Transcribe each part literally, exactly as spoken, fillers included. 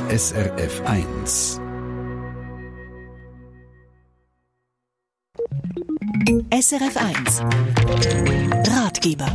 S R F eins. S R F eins Ratgeber.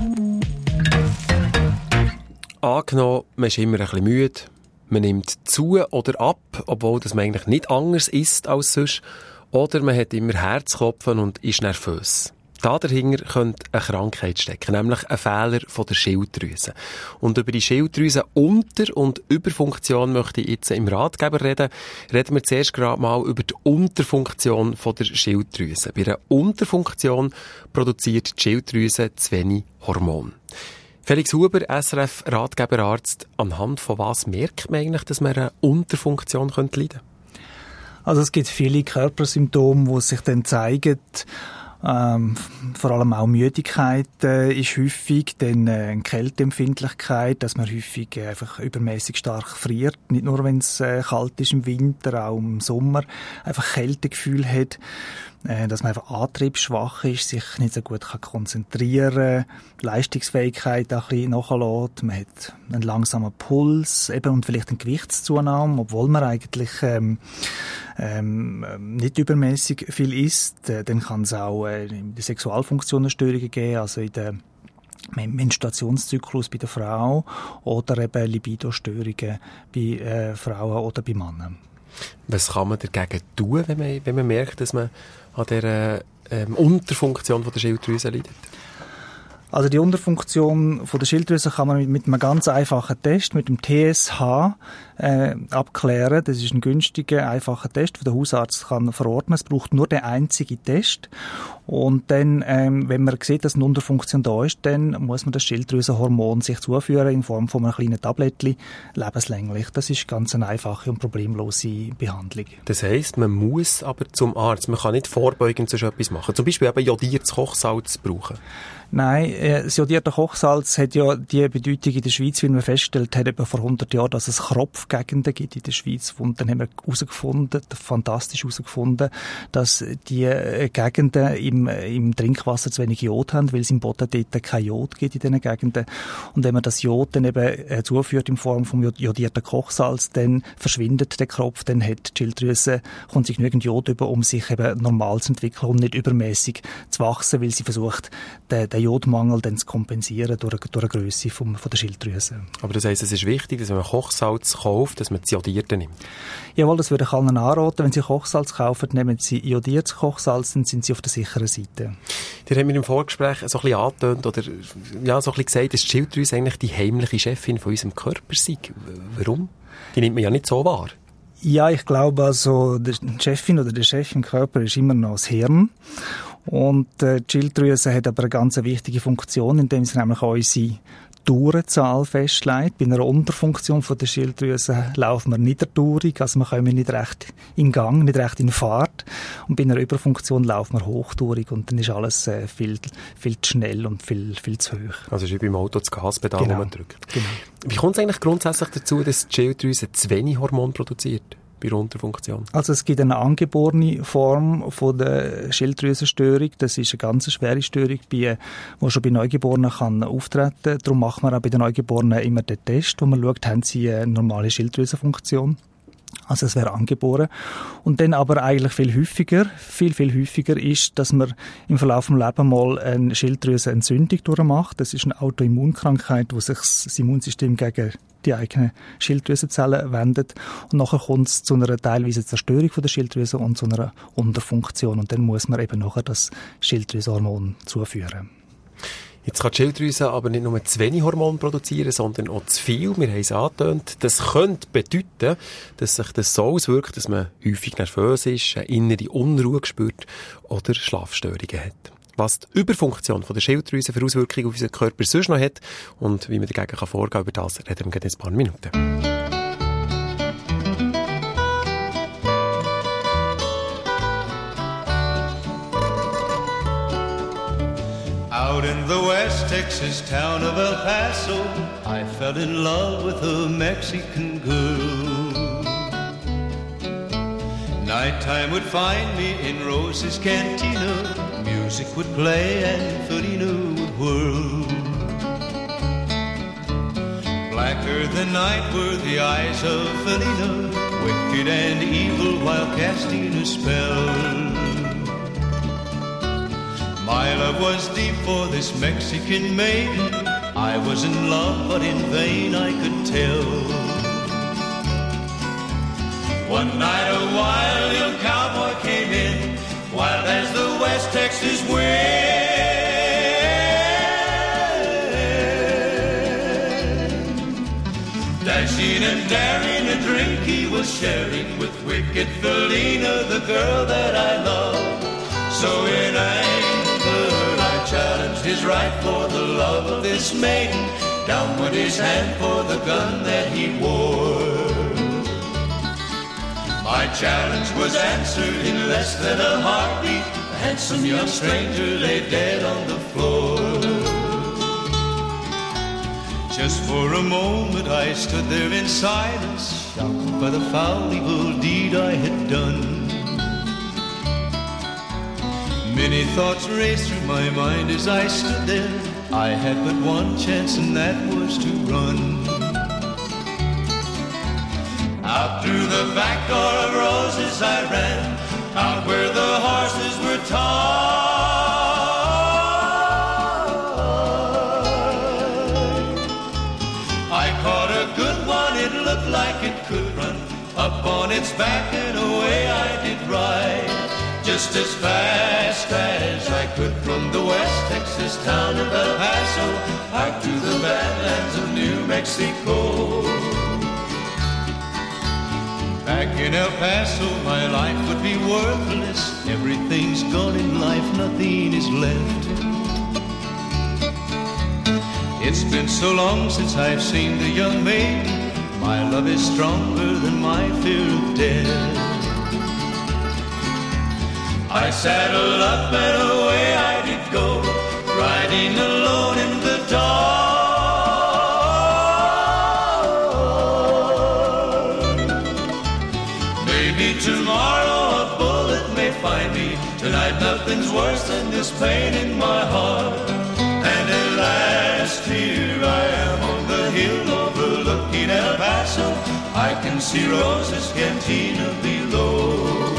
Angenommen, man ist immer ein bisschen müde, man nimmt zu oder ab, obwohl das man eigentlich nicht anders ist als sonst, oder man hat immer Herzklopfen und ist nervös. Da dahinter könnte eine Krankheit stecken, nämlich ein Fehler von der Schilddrüse. Und über die Schilddrüse-Unter- und Überfunktion möchte ich jetzt im Ratgeber reden. Reden wir zuerst gerade mal über die Unterfunktion von der Schilddrüse. Bei einer Unterfunktion produziert die Schilddrüse zu wenig Hormone. Felix Huber, S R F-Ratgeberarzt, anhand von was merkt man eigentlich, dass man eine Unterfunktion leiden könnte? Also es gibt viele Körpersymptome, die sich dann zeigen. Ähm, vor allem auch Müdigkeit äh, ist häufig, dann äh, Kälteempfindlichkeit, dass man häufig äh, einfach übermäßig stark friert, nicht nur wenn es äh, kalt ist im Winter, auch im Sommer, einfach Kältegefühl hat, äh, dass man einfach antriebsschwach ist, sich nicht so gut kann konzentrieren, Leistungsfähigkeit auch ein bisschen nachlässt, man hat einen langsamen Puls eben, und vielleicht eine Gewichtszunahme, obwohl man eigentlich ähm, ähm, nicht übermäßig viel isst. Äh, dann kann es auch äh, in der Sexualfunktionen Störungen geben, also in der Menstruationszyklus bei der Frau oder eben Libido-Störungen bei äh, Frauen oder bei Männern. Was kann man dagegen tun, wenn man, wenn man merkt, dass man an der ähm, Unterfunktion von der Schilddrüse leidet? Also die Unterfunktion von der Schilddrüse kann man mit, mit einem ganz einfachen Test, mit dem T S H, äh, abklären. Das ist ein günstiger, einfacher Test, den der Hausarzt kann verordnen. Es braucht nur den einzigen Test. Und dann, ähm, wenn man sieht, dass eine Unterfunktion da ist, dann muss man das Schilddrüsenhormon sich zuführen in Form von einem kleinen Tablettchen, lebenslänglich. Das ist ganz eine einfache und problemlose Behandlung. Das heisst, man muss aber zum Arzt. Man kann nicht vorbeugend so etwas machen. Zum Beispiel eben jodiertes Kochsalz brauchen. Nein, das jodierte Kochsalz hat ja die Bedeutung in der Schweiz, wie man festgestellt hat, etwa vor hundert Jahren, dass es Kropfgegenden gibt in der Schweiz. Und dann haben wir herausgefunden, fantastisch herausgefunden, dass die Gegenden im, im Trinkwasser zu wenig Jod haben, weil es im Boden dort kein Jod gibt in diesen Gegenden. Und wenn man das Jod dann eben zuführt in Form vom jodierten Kochsalz, dann verschwindet der Kropf, dann hat die Schilddrüse, kommt sich genügend Jod über, um sich eben normal zu entwickeln und nicht übermäßig zu wachsen, weil sie versucht, den, den Jodmangel dann zu kompensieren durch, durch eine Grösse vom, von der Schilddrüse. Aber das heisst, es ist wichtig, dass wenn man Kochsalz kauft, dass man das Jodierte nimmt? Jawohl, das würde ich allen anraten. Wenn Sie Kochsalz kaufen, nehmen Sie jodiertes Kochsalz, dann sind Sie auf der sicheren Seite. Ihr habt mir im Vorgespräch so ein bisschen angetönt oder ja, so ein bisschen gesagt, dass die Schilddrüse eigentlich die heimliche Chefin von unserem Körper sei. Warum? Die nimmt man ja nicht so wahr. Ja, ich glaube also, die Chefin oder der Chef im Körper ist immer noch das Hirn. Und äh, die Schilddrüse hat aber eine ganz wichtige Funktion, indem sie nämlich unsere Tourenzahl festlegt. Bei einer Unterfunktion von der Schilddrüse laufen wir niedertourig, also wir kommen nicht recht in Gang, nicht recht in Fahrt. Und bei einer Überfunktion laufen wir hochtourig und dann ist alles äh, viel, viel zu schnell und viel, viel zu hoch. Also ist wie beim Auto das Gaspedal, genau. wo man drückt. Genau. Wie kommt es eigentlich grundsätzlich dazu, dass die Schilddrüse zu wenig Hormon produziert? Bei der Unterfunktion? Also es gibt eine angeborene Form von der Schilddrüsenstörung. Das ist eine ganz schwere Störung, die schon bei Neugeborenen kann auftreten kann. Darum macht man auch bei den Neugeborenen immer den Test, wo man schaut, haben sie eine normale Schilddrüsenfunktion. Also es wäre angeboren. Und dann aber eigentlich viel häufiger, viel, viel häufiger ist, dass man im Verlauf des Lebens mal eine Schilddrüsenentzündung durchmacht. Das ist eine Autoimmunkrankheit, wo sich das Immunsystem gegen die eigenen Schilddrüsenzellen wendet. Und nachher kommt es zu einer teilweise Zerstörung von der Schilddrüse und zu einer Unterfunktion. Und dann muss man eben nachher das Schilddrüsenhormon zuführen. Jetzt kann die Schilddrüse aber nicht nur zu wenig Hormone produzieren, sondern auch zu viel. Wir haben es angetönt. Das könnte bedeuten, dass sich das so auswirkt, dass man häufig nervös ist, eine innere Unruhe spürt oder Schlafstörungen hat. Was die Überfunktion von der Schilddrüse für Auswirkungen auf unseren Körper sonst noch hat und wie man dagegen vorgehen kann, über das reden wir in ein paar Minuten. Out in the West Texas town of El Paso, I fell in love with a Mexican girl. Nighttime would find me in Rose's Cantina. Music would play and Felina would whirl. Blacker than night were the eyes of Felina, wicked and evil while casting a spell. My love was deep for this Mexican maiden. I was in love, but in vain I could tell. One night a wild young cowboy came in, wild as the West Texas wind. Dashing and daring, a drink he was sharing with wicked Felina, the girl that I love. So in anger I challenged his right for the love of this maiden. Down went his hand for the gun that he wore. My challenge was answered in less than a heartbeat. The handsome young stranger lay dead on the floor. Just for a moment I stood there in silence, shocked by the foul evil deed I had done. Many thoughts raced through my mind as I stood there. I had but one chance, and that was to run. Out through the back door of Roses I ran, out where the horses were tied. I caught a good one, it looked like it could run. Up on its back and away I did ride, just as fast as I could from the West Texas town of El Paso out to the badlands of New Mexico. Back in El Paso my life would be worthless. Everything's gone in life, nothing is left. It's been so long since I've seen the young maiden. My love is stronger than my fear of death. I saddled up and away I did go, riding alone in the dark. Maybe tomorrow a bullet may find me. Tonight nothing's worse than this pain in my heart. And at last here I am on the hill overlooking El Paso. I can see Rosa's cantina below.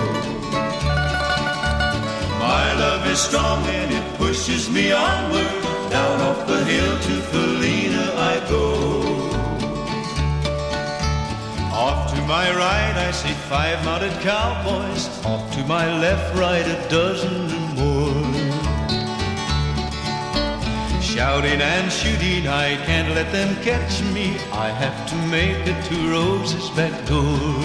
My love is strong and it pushes me onward. Down off the hill to Felina I go. Off to my right I see five mounted cowboys. Off to my left, right, a dozen or more. Shouting and shooting, I can't let them catch me. I have to make it to Rose's back door.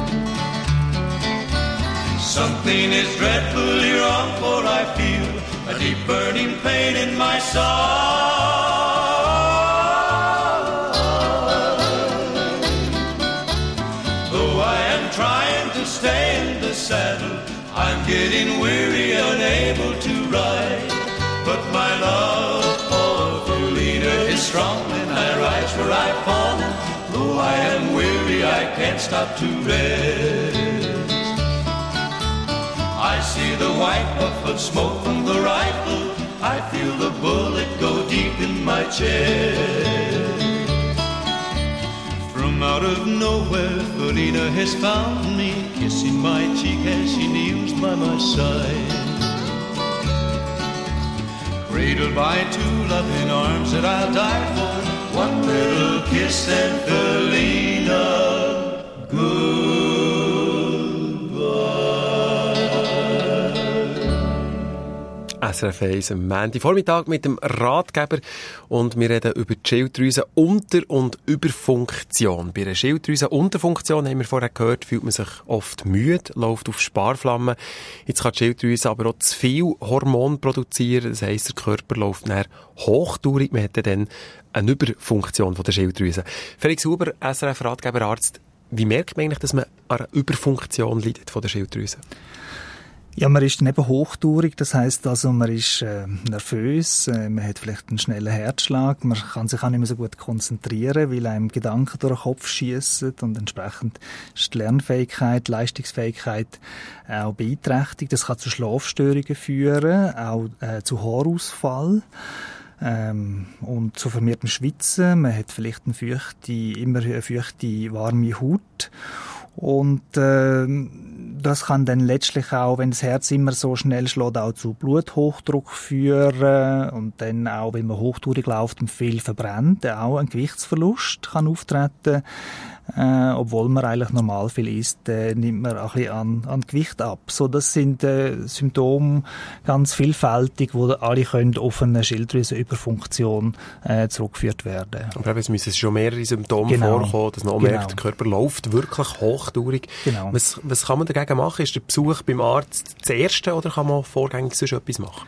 Something is dreadfully wrong, for I feel a deep burning pain in my side. Though I am trying to stay in the saddle, I'm getting weary, unable to ride. But my love for Felina is strong, and I rise where I've fallen. Though I am weary, I can't stop to rest. I see the white puff of smoke from the rifle. I feel the bullet go deep in my chest. From out of nowhere, Felina has found me, kissing my cheek as she kneels by my side. Cradled by two loving arms that I'll die for. One little kiss and Felina, goodbye. S R F eins am Montagvormittag mit dem Ratgeber und wir reden über die Schilddrüsenunter- und Überfunktion. Bei einer Schilddrüsenunterfunktion, haben wir vorher gehört, fühlt man sich oft müde, läuft auf Sparflammen. Jetzt kann die Schilddrüse aber auch zu viel Hormon produzieren, das heisst, der Körper läuft dann hochtourig, man hat dann eine Überfunktion von der Schilddrüse. Felix Huber, S R F-Ratgeberarzt, wie merkt man eigentlich, dass man an einer Überfunktion leidet von der Schilddrüse? Ja, man ist dann eben hochtourig, das heisst also, man ist äh, nervös, äh, man hat vielleicht einen schnellen Herzschlag, man kann sich auch nicht mehr so gut konzentrieren, weil einem Gedanken durch den Kopf schiessen und entsprechend ist die Lernfähigkeit, die Leistungsfähigkeit äh, auch beeinträchtigt. Das kann zu Schlafstörungen führen, auch äh, zu Haarausfall. ähm, und zu vermehrtem Schwitzen. Man hat vielleicht eine feuchte, immer eine feuchte, warme Haut. Und äh, das kann dann letztlich auch, wenn das Herz immer so schnell schlägt, auch zu Bluthochdruck führen und dann auch, wenn man hochtourig läuft und viel verbrennt, auch ein Gewichtsverlust kann auftreten. Äh, obwohl man eigentlich normal viel isst, äh, nimmt man auch ein bisschen an, an Gewicht ab. So, das sind äh, Symptome ganz vielfältig, die alle können auf eine Schilddrüsenüberfunktion äh, zurückgeführt werden. Aber es müssen schon mehrere Symptome genau. vorkommen, dass man auch genau. merkt, der Körper läuft wirklich hochtourig. Genau. Was, was kann man dagegen machen? Ist der Besuch beim Arzt das Erste oder kann man vorgängig sonst etwas machen?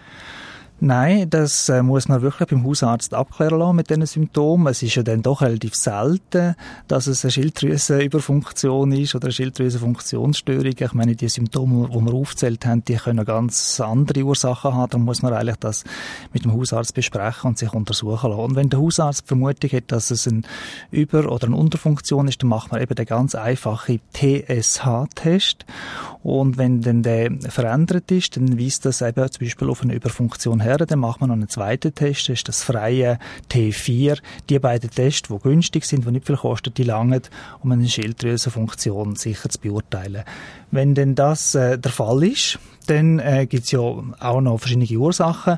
Nein, das äh, muss man wirklich beim Hausarzt abklären lassen mit diesen Symptomen. Es ist ja dann doch relativ selten, dass es eine Schilddrüsenüberfunktion ist oder eine Schilddrüsenfunktionsstörung. Ich meine, die Symptome, die wir aufgezählt haben, die können ganz andere Ursachen haben. Darum muss man eigentlich das mit dem Hausarzt besprechen und sich untersuchen lassen. Und wenn der Hausarzt die Vermutung hat, dass es eine Über- oder eine Unterfunktion ist, dann macht man eben den ganz einfachen T S H-Test. Und wenn dann der verändert ist, dann weist das eben zum Beispiel auf eine Überfunktion her. Dann macht man noch einen zweiten Test, das ist das freie T vier. Die beiden Tests, die günstig sind, die nicht viel kosten, die langen, um eine Schilddrüsenfunktion sicher zu beurteilen. Wenn denn das äh, der Fall ist, dann äh, gibt es ja auch noch verschiedene Ursachen.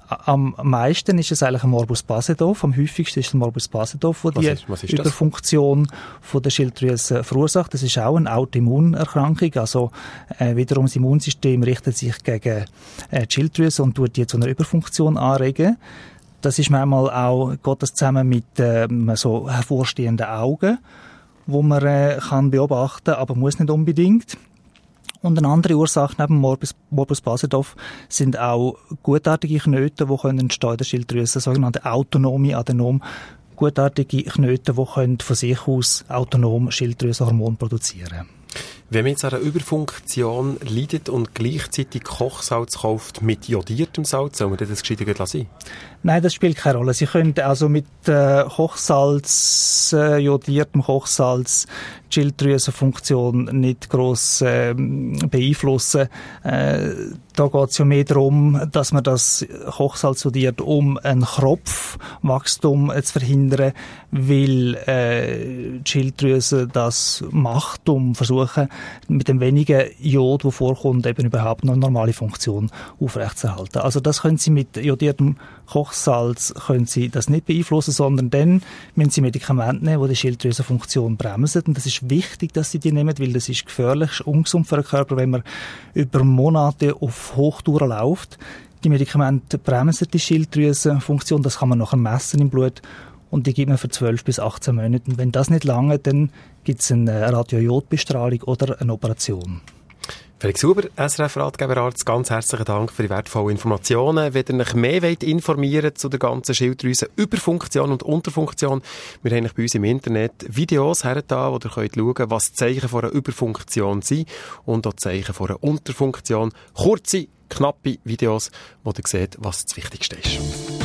Am meisten ist es eigentlich ein Morbus Basedow. Am häufigsten ist es ein Morbus Basedow, der die ist, was ist Überfunktion von der Schilddrüse verursacht. Das ist auch eine Autoimmunerkrankung. Also äh, wiederum das Immunsystem richtet sich gegen äh, die Schilddrüse und tut die zu einer Überfunktion anregen. Das ist manchmal auch, geht das zusammen mit äh, so hervorstehenden Augen, wo man äh, kann beobachten, aber muss nicht unbedingt. Und eine andere Ursache neben Morbus, Morbus Basedow sind auch gutartige Knöte, die können entstehen in der Schilddrüse, sogenannte autonome Adenom. Gutartige Knöte, die können von sich aus autonom Schilddrüsenhormon produzieren. Wenn man jetzt an einer Überfunktion leidet und gleichzeitig Kochsalz kauft mit jodiertem Salz, soll man das gescheiter gut lassen? Nein, das spielt keine Rolle. Sie können also mit äh, Kochsalz, äh, jodiertem Kochsalz, die Schilddrüsenfunktion nicht gross äh, beeinflussen. Äh, da geht es ja mehr darum, dass man das Kochsalz jodiert, um ein Kropfwachstum äh, zu verhindern, weil äh, die Schilddrüse das macht, um versuchen, mit dem wenigen Jod, das vorkommt, eben überhaupt noch eine normale Funktion aufrechtzuerhalten. Also das können Sie mit jodiertem Kochsalz können Sie das nicht beeinflussen, sondern dann müssen Sie Medikamente nehmen, die die Schilddrüsenfunktion bremsen. Und das ist wichtig, dass Sie die nehmen, weil das ist gefährlich, ungesund für den Körper, wenn man über Monate auf Hochtouren läuft. Die Medikamente bremsen die Schilddrüsenfunktion, das kann man nachher messen im Blut. Und die gibt man für zwölf bis achtzehn Monate. Und wenn das nicht lange, dann gibt es eine Radiojodbestrahlung oder eine Operation. Felix Huber, S R F-Ratgeberarzt, ganz herzlichen Dank für die wertvollen Informationen. Wenn ihr euch mehr wollt informieren zu der ganzen Schilddrüse Überfunktion und Unterfunktion, wir haben bei uns im Internet Videos hergetan, wo ihr könnt schauen, was die Zeichen von einer Überfunktion sind und auch die Zeichen von einer Unterfunktion. Kurze, knappe Videos, wo ihr seht, was das Wichtigste ist.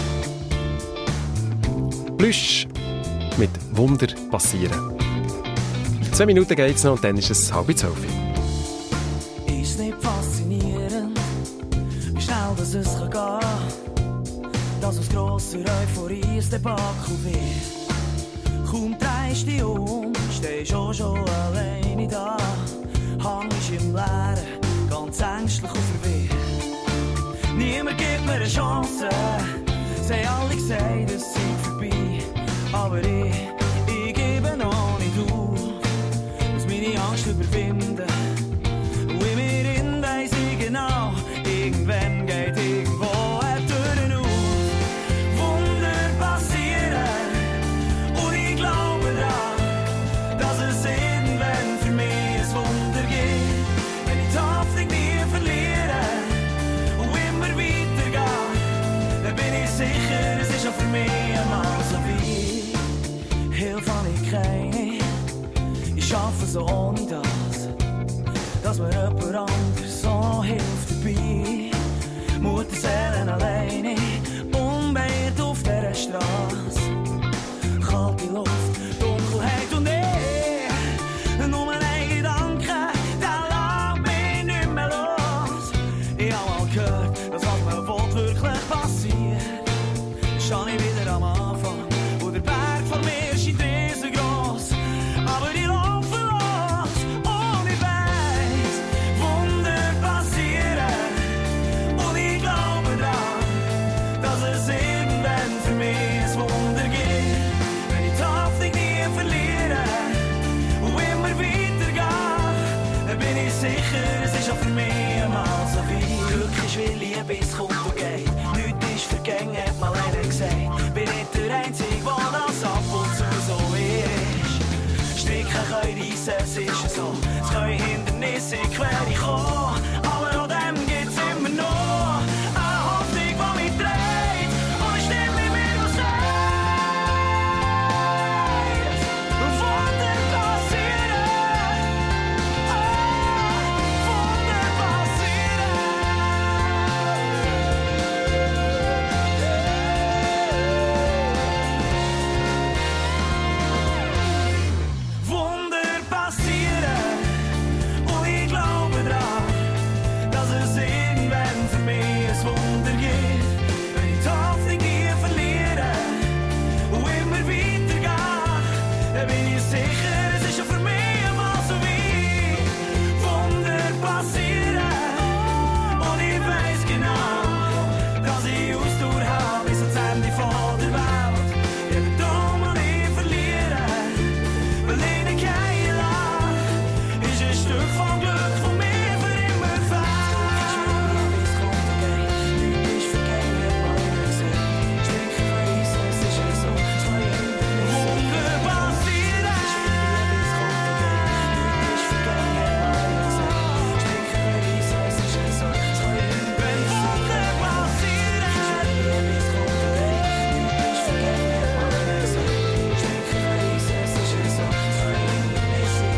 Plüsch mit Wunder passieren. Zwei Minuten geht's noch und dann ist es halb zwölf. Ist nicht faszinierend, wie schnell das es kann gehen, dass aus grosser Euphorie ein Debakel wird. Kaum drehst dich um, stehst auch schon alleine da, hängst im Leeren, ganz ängstlich und verwirrt. Niemand gibt mir eine Chance, sie haben alle gesagt, es sei vorbei. Aber ich, ich gebe noch nicht auf, muss meine Angst überwinden. Und in mir innen weiss ich genau, irgendwann geht irgendwo eine Tür auf. Wunder passieren und ich glaube daran, dass es irgendwann für mich ein Wunder gibt. Wenn ich die Hoffnung nie verliere und immer weitergehe, dann bin ich sicher, es ist auch für mich einmal so wie. Hilfe habe ich keine, ich schaffe so ohne das, dass mir jemand anderes so hilft dabei. Mutterseelen alleine, unbeirrt auf dieser Straße. Kalte Luft, Dunkelheit und ich, nur ein Gedanke, der lässt mich nicht mehr los. Ich habe mal gehört, dass was man will, wirklich passiert. Strecke können reisen, es ist so. Es können Hindernisse quer kommen, aber an dem gibt's immer noch eine Hoffnung, die mich dreht und eine Stimme in mir, die sagt, Wunder passieren, oh, Wunder passieren. Wunder passieren und ich glaube dran, dass es irgendwann für mich ein Wunder gibt, wenn ich die Hoffnung nie verliere und immer weitergehe, dann bin ich sicher, es ist schon für mich einmal so wie Wunder passieren und ich weiss genau, dass ich Ausdauer habe bis ans Ende von der Welt. Jeden Traum, den ich verliere, weil ich nicht gehen lasse, ist ein Stück vom Glück von mir für immer fehlt. Ich will nie, wie es kommt und geht, nichts ist vergeben, hat man immer gesehen. Strecke reisen, es ist ja so, es kann ich hinter mir sehen. Wunder passieren. Ich will nie, wie es kommt und geht, nichts ist vergeben, hat man immer gesehen. Strecke reisen, es ist ja so, es kann ich hinter mir sehen. Wunder passieren. Ich will nie, wie es kommt und geht, nichts ist vergeben, hat man immer gesehen. Strecke reisen, es ist ja so, es kann ich hinter mir sehen.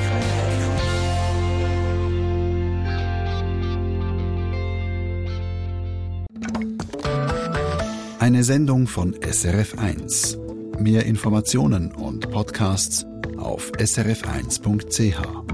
Eine Sendung von S R F eins. Mehr Informationen und Podcasts auf s r f eins punkt c h.